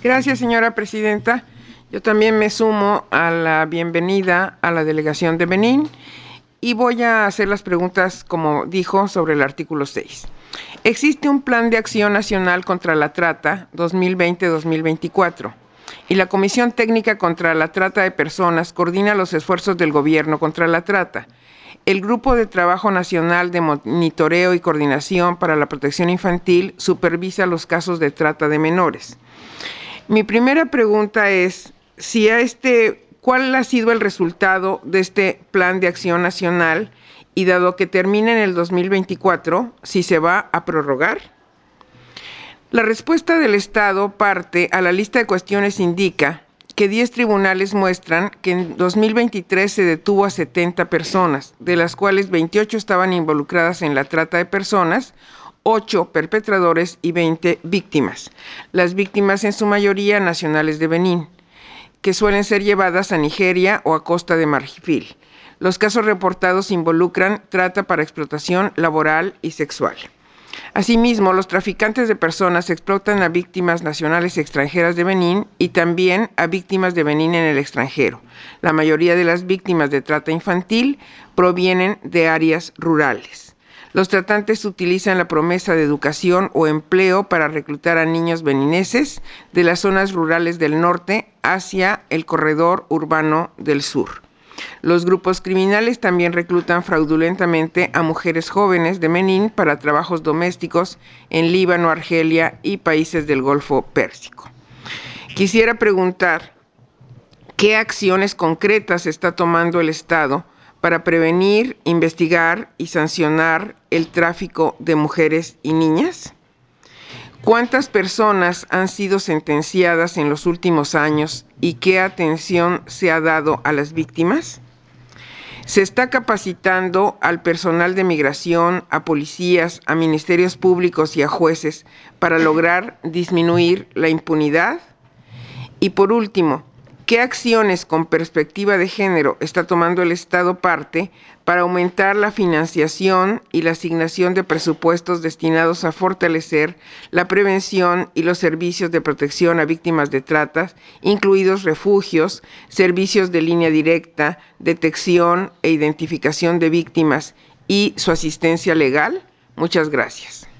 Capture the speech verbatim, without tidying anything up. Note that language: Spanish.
Gracias, señora presidenta. Yo también me sumo a la bienvenida a la delegación de Benín y voy a hacer las preguntas, como dijo, sobre el artículo seis. Existe un Plan de Acción Nacional contra la Trata dos mil veinte a dos mil veinticuatro y la Comisión Técnica contra la Trata de Personas coordina los esfuerzos del gobierno contra la trata. El Grupo de Trabajo Nacional de Monitoreo y Coordinación para la Protección Infantil supervisa los casos de trata de menores. Mi primera pregunta es si a este, ¿cuál ha sido el resultado de este Plan de Acción Nacional y dado que termina en el dos mil veinticuatro, si se va a prorrogar? La respuesta del Estado parte a la lista de cuestiones indica que diez tribunales muestran que en dos mil veintitrés se detuvo a setenta personas, de las cuales veintiocho estaban involucradas en la trata de personas, ocho perpetradores y veinte víctimas. Las víctimas en su mayoría nacionales de Benín, que suelen ser llevadas a Nigeria o a Costa de Marfil. Los casos reportados involucran trata para explotación laboral y sexual. Asimismo, los traficantes de personas explotan a víctimas nacionales extranjeras de Benín y también a víctimas de Benín en el extranjero. La mayoría de las víctimas de trata infantil provienen de áreas rurales. Los tratantes utilizan la promesa de educación o empleo para reclutar a niños benineses de las zonas rurales del norte hacia el corredor urbano del sur. Los grupos criminales también reclutan fraudulentamente a mujeres jóvenes de Benín para trabajos domésticos en Líbano, Argelia y países del Golfo Pérsico. Quisiera preguntar, ¿qué acciones concretas está tomando el Estado para prevenir, investigar y sancionar el tráfico de mujeres y niñas? ¿Cuántas personas han sido sentenciadas en los últimos años y qué atención se ha dado a las víctimas? ¿Se está capacitando al personal de migración, a policías, a ministerios públicos y a jueces para lograr disminuir la impunidad? Y por último, ¿qué acciones con perspectiva de género está tomando el Estado parte para aumentar la financiación y la asignación de presupuestos destinados a fortalecer la prevención y los servicios de protección a víctimas de tratas, incluidos refugios, servicios de línea directa, detección e identificación de víctimas y su asistencia legal? Muchas gracias.